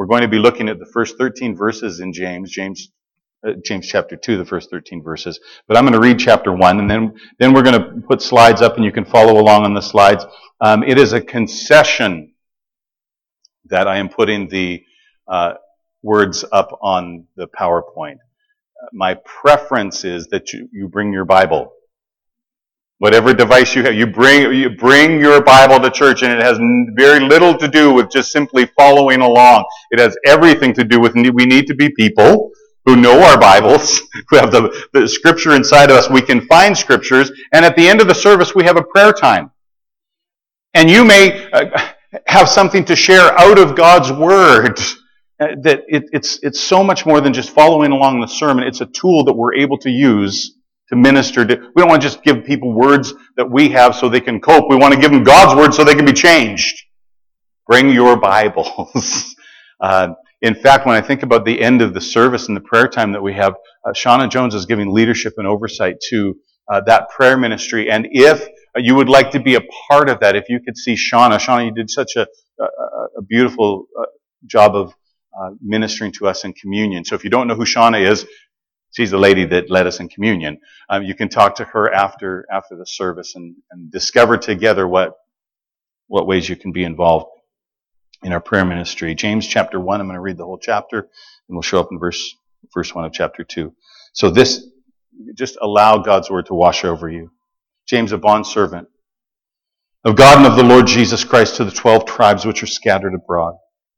We're going to be looking at the first 13 verses in James chapter 2, the first 13 verses. But I'm going to read chapter 1, and then we're going to put slides up, and you can follow along on the slides. It is a concession that I am putting the words up on the PowerPoint. My preference is that you bring your Bible. Whatever device you have, you bring your Bible to church, and it has very little to do with just simply following along. It has everything to do with we need to be people who know our Bibles, who have the Scripture inside of us. We can find Scriptures, and at the end of the service, we have a prayer time. And you may have something to share out of God's Word. That it's so much more than just following along the sermon. It's a tool that we're able to use to minister to. We don't want to just give people words that we have so they can cope. We want to give them God's Word so they can be changed. Bring your Bibles. In fact, when I think about the end of the service and the prayer time that we have, Shauna Jones is giving leadership and oversight to that prayer ministry. And if you would like to be a part of that, if you could see Shauna, you did such a beautiful job of ministering to us in communion. So if you don't know who Shauna is, she's the lady that led us in communion. You can talk to her after the service and discover together what ways you can be involved in our prayer ministry. James chapter 1, I'm going to read the whole chapter, and we'll show up in verse 1 of chapter 2. So this, just allow God's Word to wash over you. James, a bondservant of God and of the Lord Jesus Christ, to the 12 tribes which are scattered abroad.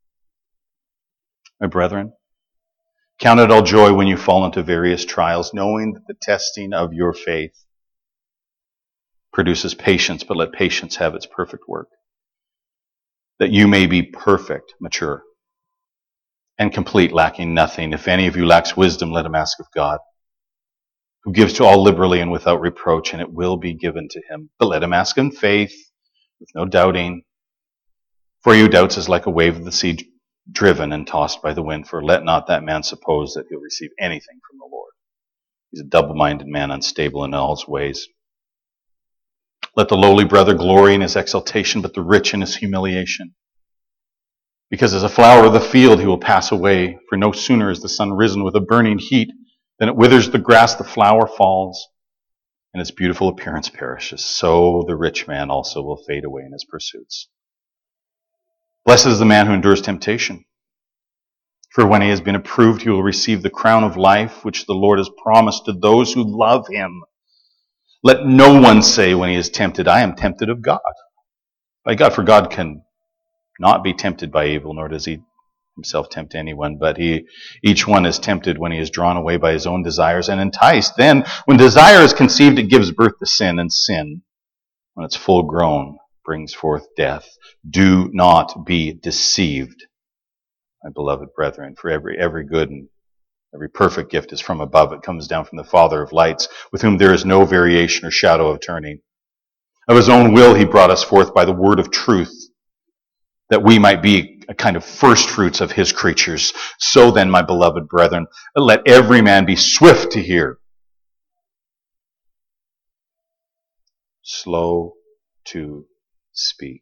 My brethren, count it all joy when you fall into various trials, knowing that the testing of your faith produces patience, but let patience have its perfect work, that you may be perfect, mature, and complete, lacking nothing. If any of you lacks wisdom, let him ask of God, who gives to all liberally and without reproach, and it will be given to him. But let him ask in faith, with no doubting. For you doubts is like a wave of the sea, driven and tossed by the wind. For let not that man suppose that he'll receive anything from the Lord. He's a double-minded man, unstable in all his ways. Let the lowly brother glory in his exaltation, but the rich in his humiliation. Because as a flower of the field he will pass away. For no sooner is the sun risen with a burning heat than it withers the grass, the flower falls, and its beautiful appearance perishes. So the rich man also will fade away in his pursuits. Blessed is the man who endures temptation. For when he has been approved, he will receive the crown of life, which the Lord has promised to those who love him. Let no one say when he is tempted, I am tempted of God. By God, for God can not be tempted by evil, nor does he himself tempt anyone, but each one is tempted when he is drawn away by his own desires and enticed. Then, when desire is conceived, it gives birth to sin, and sin, when it's full grown, brings forth death. Do not be deceived, my beloved brethren, for every good and every perfect gift is from above. It comes down from the Father of lights, with whom there is no variation or shadow of turning. Of his own will he brought us forth by the word of truth, that we might be a kind of first fruits of his creatures. So then, my beloved brethren, let every man be swift to hear, slow to speak,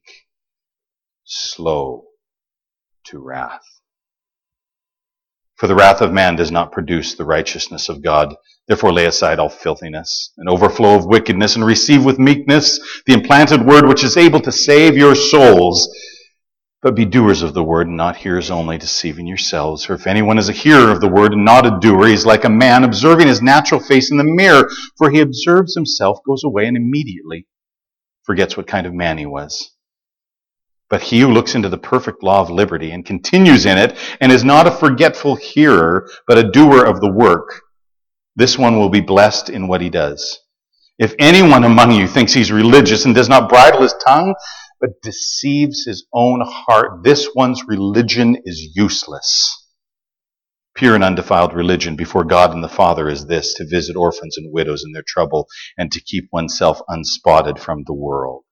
slow to wrath. For the wrath of man does not produce the righteousness of God. Therefore lay aside all filthiness and overflow of wickedness, and receive with meekness the implanted word which is able to save your souls. But be doers of the word, and not hearers only, deceiving yourselves. For if anyone is a hearer of the word and not a doer, he is like a man observing his natural face in the mirror. For he observes himself, goes away, and immediately forgets what kind of man he was. But he who looks into the perfect law of liberty and continues in it, and is not a forgetful hearer, but a doer of the work, this one will be blessed in what he does. If anyone among you thinks he's religious and does not bridle his tongue, but deceives his own heart, this one's religion is useless. Pure and undefiled religion before God and the Father is this, to visit orphans and widows in their trouble, and to keep oneself unspotted from the world.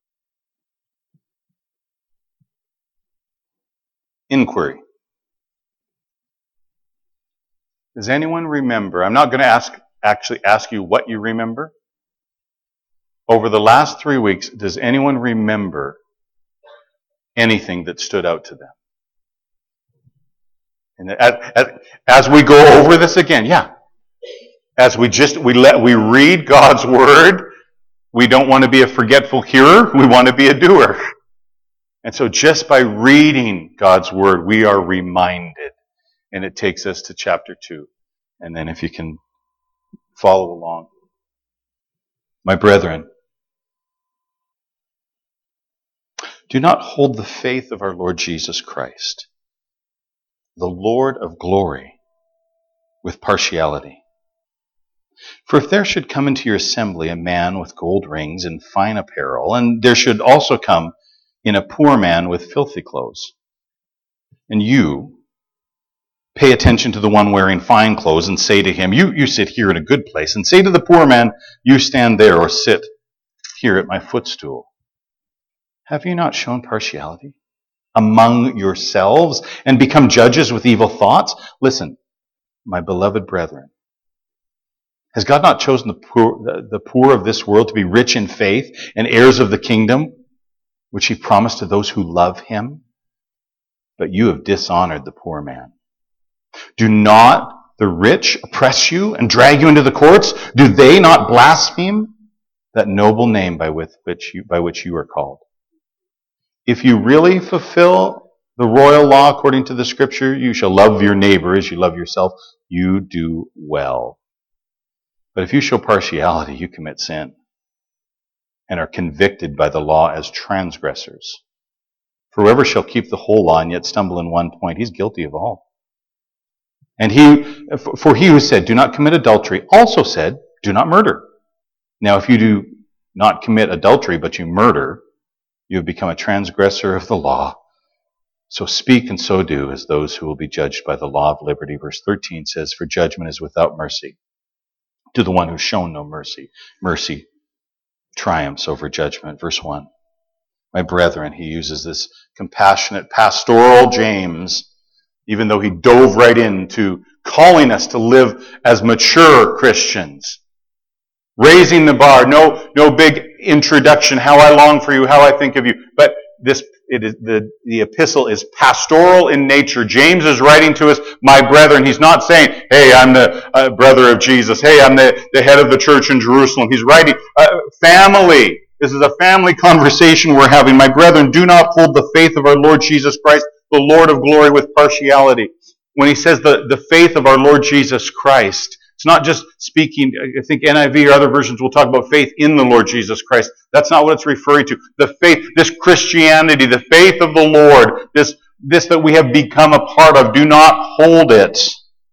Inquiry. Does anyone remember? I'm not going to actually ask you what you remember. Over the last 3 weeks, does anyone remember anything that stood out to them? And as we go over this again, as we read God's word, we don't want to be a forgetful hearer, we want to be a doer. And so just by reading God's word, we are reminded. And it takes us to chapter 2. And then if you can follow along. My brethren, do not hold the faith of our Lord Jesus Christ, the Lord of glory, with partiality. For if there should come into your assembly a man with gold rings and fine apparel, and there should also come in a poor man with filthy clothes, and you pay attention to the one wearing fine clothes and say to him, you sit here in a good place, and say to the poor man, you stand there or sit here at my footstool. Have you not shown partiality among yourselves and become judges with evil thoughts? Listen, my beloved brethren, has God not chosen the poor of this world to be rich in faith and heirs of the kingdom, which he promised to those who love him? But you have dishonored the poor man. Do not the rich oppress you and drag you into the courts? Do they not blaspheme that noble name by which you are called? If you really fulfill the royal law according to the scripture, you shall love your neighbor as you love yourself, you do well. But if you show partiality, you commit sin and are convicted by the law as transgressors. For whoever shall keep the whole law and yet stumble in one point, he's guilty of all. And he who said, do not commit adultery, also said, do not murder. Now if you do not commit adultery, but you murder, you have become a transgressor of the law. So speak and so do as those who will be judged by the law of liberty. Verse 13 says, for judgment is without mercy to the one who's shown no mercy. Mercy triumphs over judgment. Verse 1. My brethren, he uses this compassionate pastoral James, even though he dove right into calling us to live as mature Christians. Raising the bar, no big introduction, how I long for you, how I think of you. But the epistle is pastoral in nature. James is writing to us, my brethren. He's not saying, hey, I'm the brother of Jesus. Hey, I'm the head of the church in Jerusalem. He's writing, family. This is a family conversation we're having. My brethren, do not hold the faith of our Lord Jesus Christ, the Lord of glory, with partiality. When he says the faith of our Lord Jesus Christ, it's not just speaking, I think NIV or other versions will talk about faith in the Lord Jesus Christ. That's not what it's referring to. The faith, this Christianity, the faith of the Lord, this that we have become a part of, do not hold it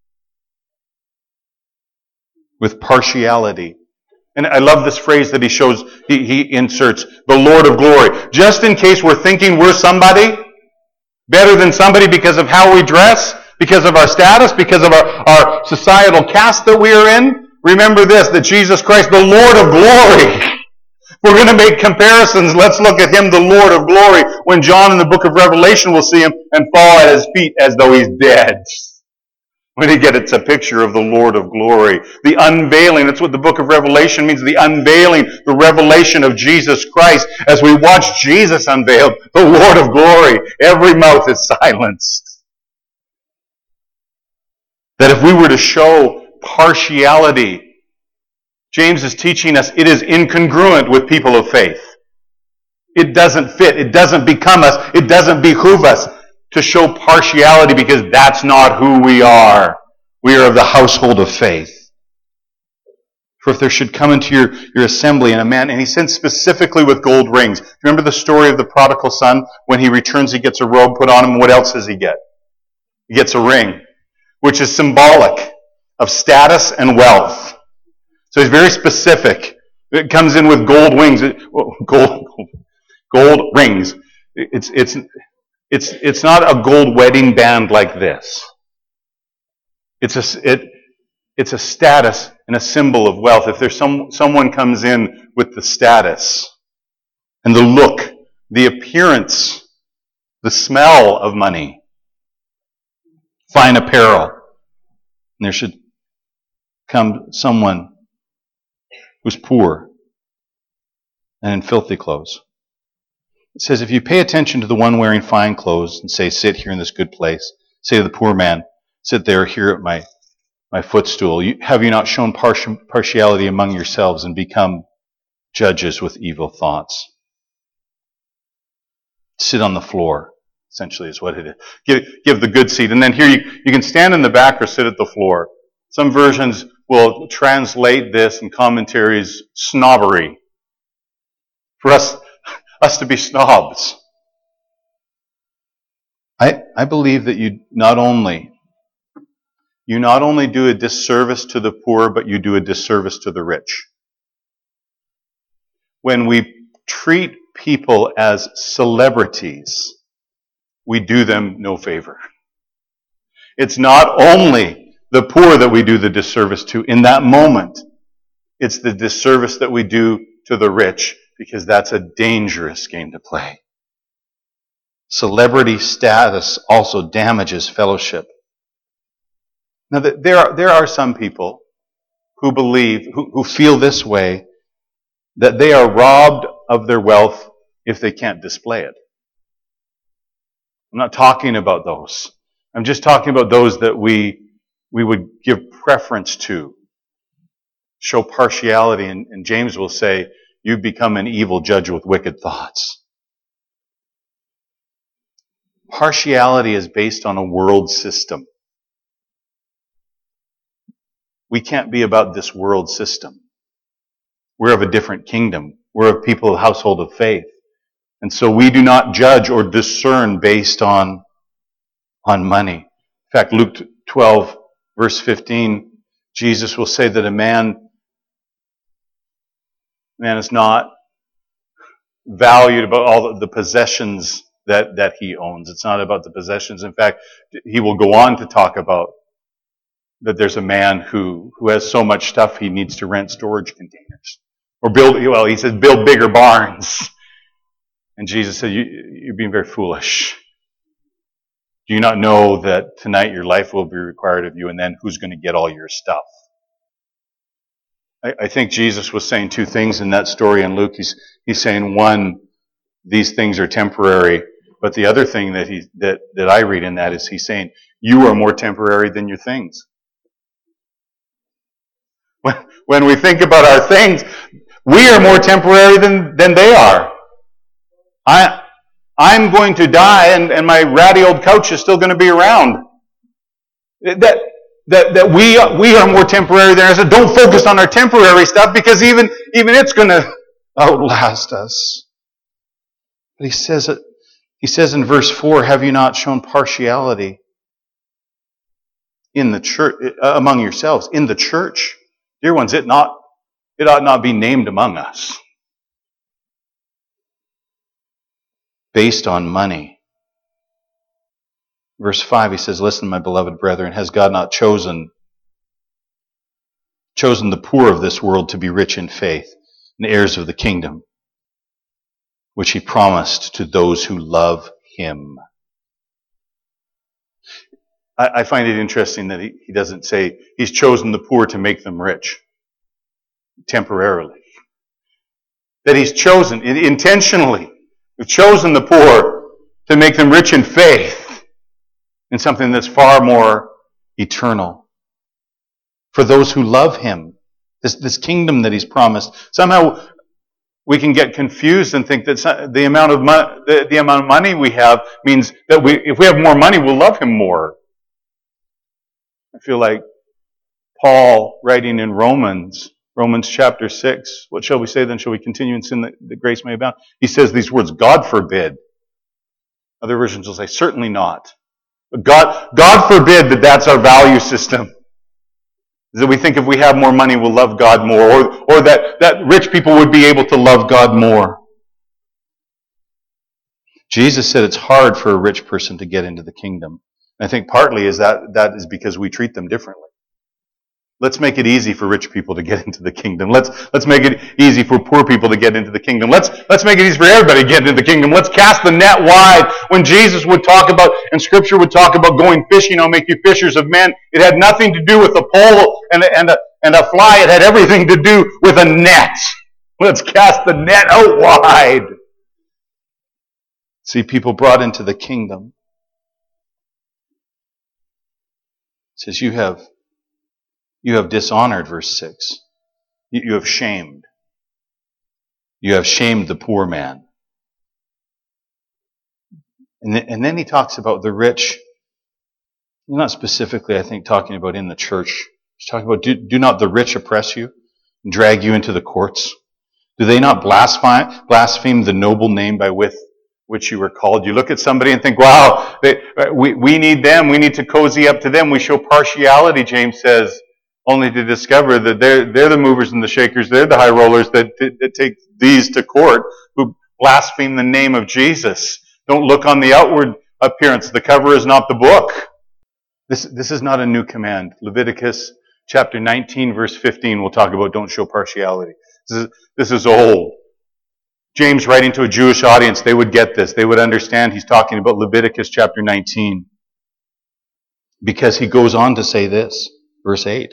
with partiality. And I love this phrase that he inserts, the Lord of glory. Just in case we're thinking we're somebody, better than somebody because of how we dress, because of our status, because of our societal caste that we are in. Remember this, that Jesus Christ, the Lord of glory. If we're going to make comparisons, let's look at him, the Lord of glory, when John in the book of Revelation will see him and fall at his feet as though he's dead. When you get it's a picture of the Lord of glory. The unveiling, that's what the book of Revelation means, the unveiling, the revelation of Jesus Christ. As we watch Jesus unveiled, the Lord of glory, every mouth is silenced. That if we were to show partiality, James is teaching us it is incongruent with people of faith. It doesn't fit. It doesn't become us. It doesn't behoove us to show partiality because that's not who we are. We are of the household of faith. For if there should come into your assembly and a man, and he sent specifically with gold rings. Remember the story of the prodigal son? When he returns, he gets a robe put on him. What else does he get? He gets a ring, which is symbolic of status and wealth. So he's very specific. It comes in with gold wings, gold rings. It's not a gold wedding band like this. It's a status and a symbol of wealth. If there's someone comes in with the status and the look, the appearance, the smell of money, fine apparel, and there should come someone who's poor and in filthy clothes. It says, if you pay attention to the one wearing fine clothes and say, sit here in this good place, say to the poor man, sit there here at my footstool. Have you not shown partiality among yourselves and become judges with evil thoughts? Sit on the floor, essentially, is what it is. Give the good seat. And then here you can stand in the back or sit at the floor. Some versions will translate this in commentaries snobbery. For us to be snobs. I believe that you not only do a disservice to the poor, but you do a disservice to the rich. When we treat people as celebrities, we do them no favor. It's not only the poor that we do the disservice to in that moment. It's the disservice that we do to the rich, because that's a dangerous game to play. Celebrity status also damages fellowship. Now, there are some people who believe, who feel this way, that they are robbed of their wealth if they can't display it. I'm not talking about those. I'm just talking about those that we would give preference to, show partiality, and James will say, you become an evil judge with wicked thoughts. Partiality is based on a world system. We can't be about this world system. We're of a different kingdom. We're of people of household of faith. And so we do not judge or discern based on money. In fact, Luke 12, verse 15, Jesus will say that a man is not valued about all the possessions that he owns. It's not about the possessions. In fact, he will go on to talk about that there's a man who has so much stuff he needs to rent storage containers. Or he says, build bigger barns. And Jesus said, you're being very foolish. Do you not know that tonight your life will be required of you, and then who's going to get all your stuff? I think Jesus was saying two things in that story in Luke. He's saying, one, these things are temporary, but the other thing that I read in that is he's saying, you are more temporary than your things. When we think about our things, we are more temporary than they are. I'm going to die, and my ratty old couch is still going to be around. That we are more temporary than others. Don't focus on our temporary stuff, because even it's going to outlast us. But he says in verse 4, have you not shown partiality in the church, among yourselves, in the church? Dear ones, it ought not be named among us. Based on money. Verse 5, he says, listen, my beloved brethren, has God not chosen the poor of this world to be rich in faith and heirs of the kingdom, which he promised to those who love him? I find it interesting that he doesn't say he's chosen the poor to make them rich temporarily. That he's chosen, intentionally, chosen the poor to make them rich in faith in something that's far more eternal. For those who love him, this kingdom that he's promised. Somehow we can get confused and think that the amount of money we have means that if we have more money, we'll love him more. I feel like Paul writing in Romans chapter 6, what shall we say then? Shall we continue in sin that grace may abound? He says these words, God forbid. Other versions will say, certainly not. But God forbid that that's our value system. That we think if we have more money, we'll love God more. Or that rich people would be able to love God more. Jesus said it's hard for a rich person to get into the kingdom. And I think partly that is because we treat them differently. Let's make it easy for rich people to get into the kingdom. Let's make it easy for poor people to get into the kingdom. Let's make it easy for everybody to get into the kingdom. Let's cast the net wide. When Jesus would talk about, and Scripture would talk about going fishing, I'll make you fishers of men, it had nothing to do with a pole and a fly. It had everything to do with a net. Let's cast the net out wide. See people brought into the kingdom. says, you have dishonored, verse 6. You have shamed. You have shamed the poor man. And then he talks about the rich. Not specifically, I think, talking about in the church. He's talking about, do not the rich oppress you and drag you into the courts? Do they not blaspheme the noble name by which you were called? You look at somebody and think, wow, we need them. We need to cozy up to them. We show partiality, James says, only to discover that they're the movers and the shakers. They're the high rollers that take these to court, who blaspheme the name of Jesus. Don't look on the outward appearance. The cover is not the book. This is not a new command. Leviticus chapter 19, verse 15, we'll talk about don't show partiality. This is old. James, writing to a Jewish audience, they would get this. They would understand he's talking about Leviticus chapter 19. Because he goes on to say this, verse 8.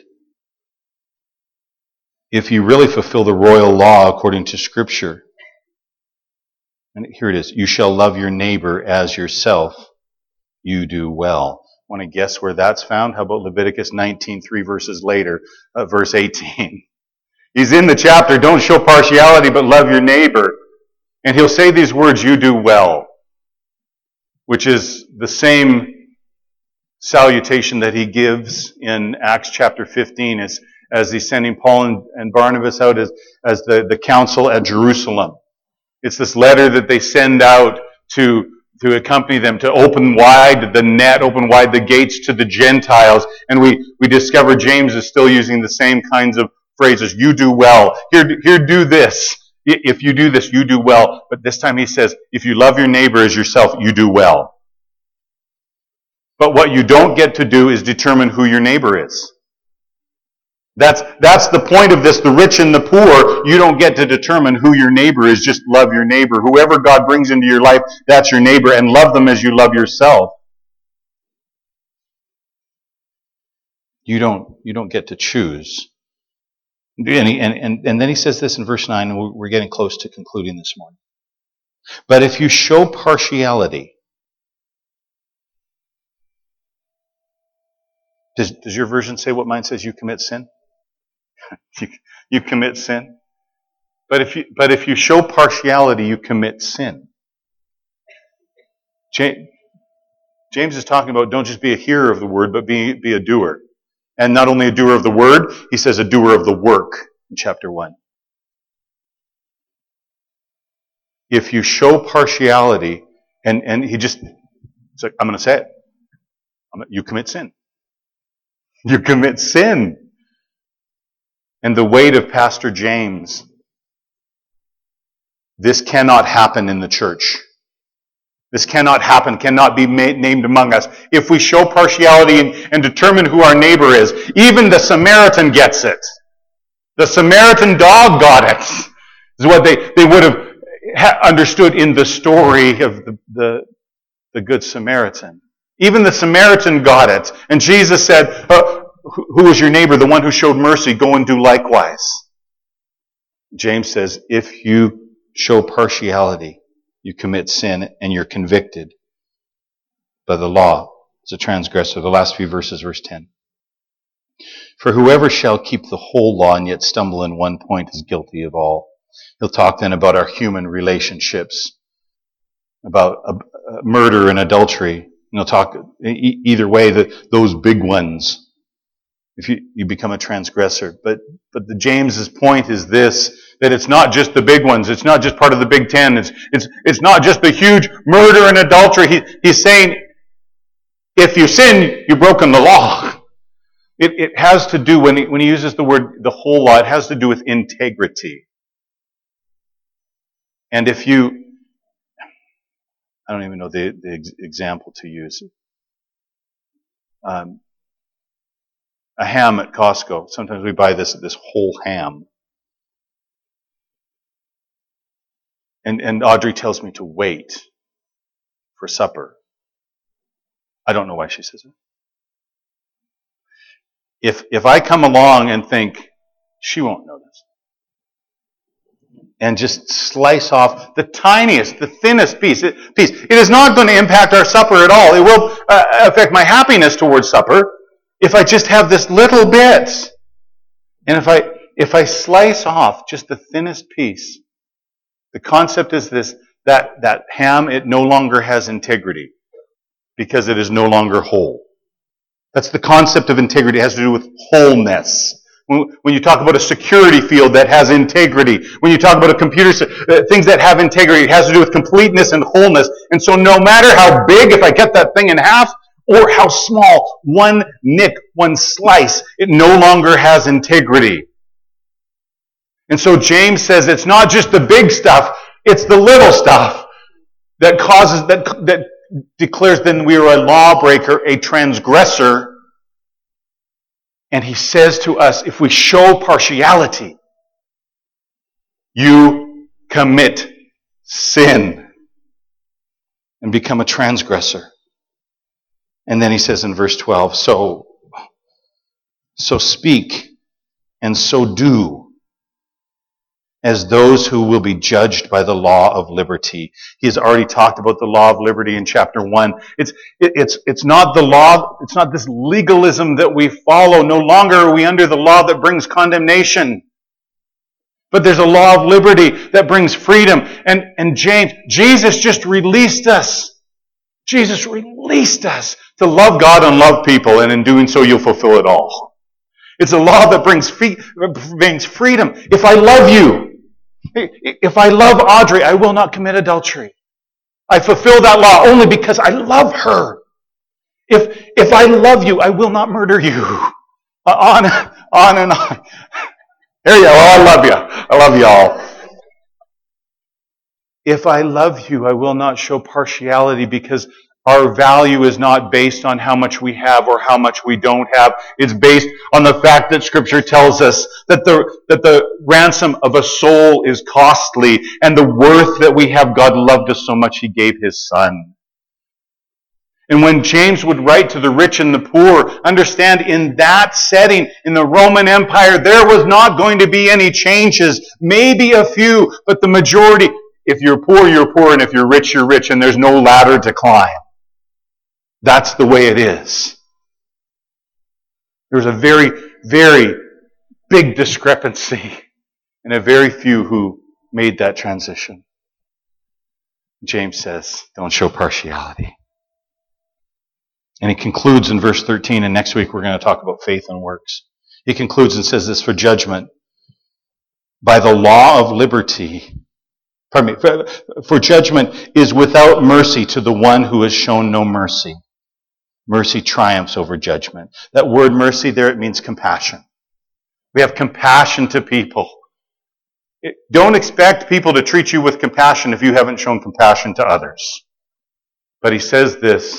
If you really fulfill the royal law according to Scripture, and here it is, you shall love your neighbor as yourself, you do well. Want to guess where that's found? How about Leviticus 19, 3 verses later, verse 18. He's in the chapter, don't show partiality, but love your neighbor. And he'll say these words, you do well, which is the same salutation that he gives in Acts chapter 15 as he's sending Paul and Barnabas out as the council at Jerusalem. It's this letter that they send out to accompany them, to open wide the net, open wide the gates to the Gentiles. And we discover James is still using the same kinds of phrases. You do well. Here, do this. If you do this, you do well. But this time he says, if you love your neighbor as yourself, you do well. But what you don't get to do is determine who your neighbor is. That's the point of this, the rich and the poor. You don't get to determine who your neighbor is. Just love your neighbor. Whoever God brings into your life, that's your neighbor, and love them as you love yourself. You don't get to choose. And then he says this in verse 9, and we're getting close to concluding this morning. But if you show partiality, does your version say what mine says? You commit sin? You commit sin. But if you show partiality, you commit sin. James is talking about don't just be a hearer of the word, but be a doer. And not only a doer of the word, he says a doer of the work in chapter 1. If you show partiality, and it's like, I'm going to say it. You commit sin. You commit sin. And the weight of Pastor James, this cannot happen in the church. This cannot happen, cannot be named among us. If we show partiality and determine who our neighbor is, even the Samaritan gets it. The Samaritan dog got it. This is what they would have understood in the story of the Good Samaritan. Even the Samaritan got it. And Jesus said, who is your neighbor? The one who showed mercy. Go and do likewise. James says, if you show partiality, you commit sin and you're convicted by the law as a transgressor. The last few verses, verse 10. For whoever shall keep the whole law and yet stumble in one point is guilty of all. He'll talk then about our human relationships, about murder and adultery. And he'll talk either way, those big ones, if you become a transgressor. But the James's point is this, that it's not just the big ones. It's not just part of the Big Ten. It's not just the huge murder and adultery. He's saying, if you sin, you've broken the law. It has to do, when he uses the word the whole law, it has to do with integrity. And if you, I don't even know the example to use. A ham at Costco. Sometimes we buy this whole ham. And Audrey tells me to wait for supper. I don't know why she says it. If I come along and think, she won't notice, and just slice off the tiniest, the thinnest piece, it is not going to impact our supper at all. It will affect my happiness towards supper. if I just have this little bit, and if I slice off just the thinnest piece, the concept is this, that ham, it no longer has integrity because it is no longer whole. That's the concept of integrity. It has to do with wholeness. When you talk about a security field that has integrity, when you talk about a computer, things that have integrity, it has to do with completeness and wholeness. And so no matter how big, if I cut that thing in half, or how small, one nick, one slice, it no longer has integrity. And so James says it's not just the big stuff, it's the little stuff that causes, that declares then we are a lawbreaker, a transgressor. And he says to us, if we show partiality, you commit sin and become a transgressor. And then he says in verse 12, so speak and so do as those who will be judged by the law of liberty. He has already talked about the law of liberty in chapter 1. It's not the law, it's not this legalism that we follow. No longer are we under the law that brings condemnation. But there's a law of liberty that brings freedom. And Jesus just released us. Jesus released us to love God and love people, and in doing so you'll fulfill it all. It's a law that brings freedom. If I love you, if I love Audrey, I will not commit adultery. I fulfill that law only because I love her. If I love you, I will not murder you. On and on. Here you go. Oh, I love you. I love you all. If I love you, I will not show partiality, because our value is not based on how much we have or how much we don't have. It's based on the fact that Scripture tells us that the ransom of a soul is costly, and the worth that we have, God loved us so much He gave His Son. And when James would write to the rich and the poor, understand in that setting, in the Roman Empire, there was not going to be any changes. Maybe a few, but the majority, if you're poor, you're poor, and if you're rich, and there's no ladder to climb. That's the way it is. There's a very, very big discrepancy, and a very few who made that transition. James says, don't show partiality. And he concludes in verse 13, and next week we're going to talk about faith and works. He concludes and says this, for judgment, by the law of liberty, for judgment is without mercy to the one who has shown no mercy. Mercy triumphs over judgment. That word mercy there, it means compassion. We have compassion to people. Don't expect people to treat you with compassion if you haven't shown compassion to others. But he says this,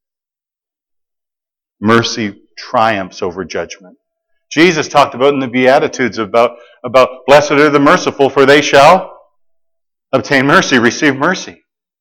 mercy triumphs over judgment. Jesus talked about in the Beatitudes about blessed are the merciful, for they shall obtain mercy, receive mercy.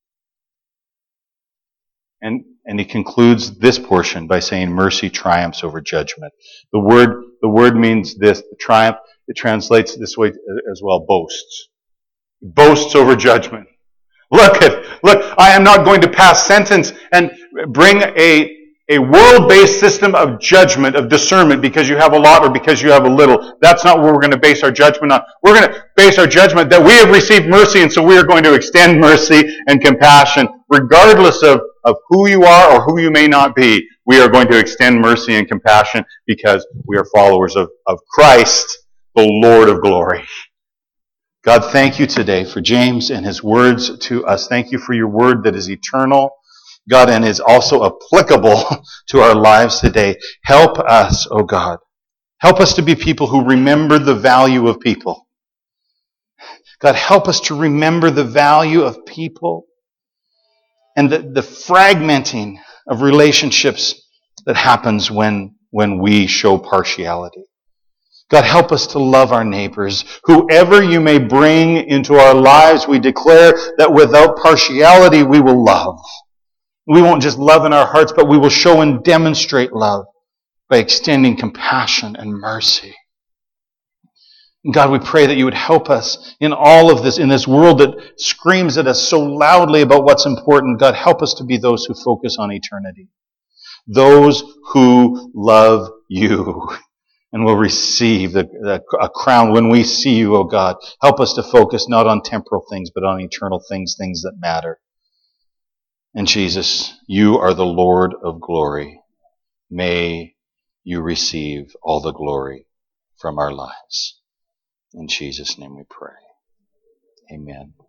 And he concludes this portion by saying mercy triumphs over judgment. The word means this, the triumph, it translates this way as well, boasts. Boasts over judgment. Look, I am not going to pass sentence and bring a world-based system of judgment, of discernment, because you have a lot or because you have a little. That's not what we're going to base our judgment on. We're going to base our judgment that we have received mercy, and so we are going to extend mercy and compassion, regardless of who you are or who you may not be. We are going to extend mercy and compassion because we are followers of Christ, the Lord of glory. God, thank you today for James and his words to us. Thank you for your word that is eternal, God, and is also applicable to our lives today. Help us, oh God. Help us to be people who remember the value of people. God, help us to remember the value of people and the fragmenting of relationships that happens when we show partiality. God, help us to love our neighbors. Whoever you may bring into our lives, we declare that without partiality we will love. We won't just love in our hearts, but we will show and demonstrate love by extending compassion and mercy. And God, we pray that you would help us in all of this, in this world that screams at us so loudly about what's important. God, help us to be those who focus on eternity. Those who love you and will receive a crown when we see you, O God. Help us to focus not on temporal things, but on eternal things, things that matter. And Jesus, you are the Lord of glory. May you receive all the glory from our lives. In Jesus' name we pray. Amen.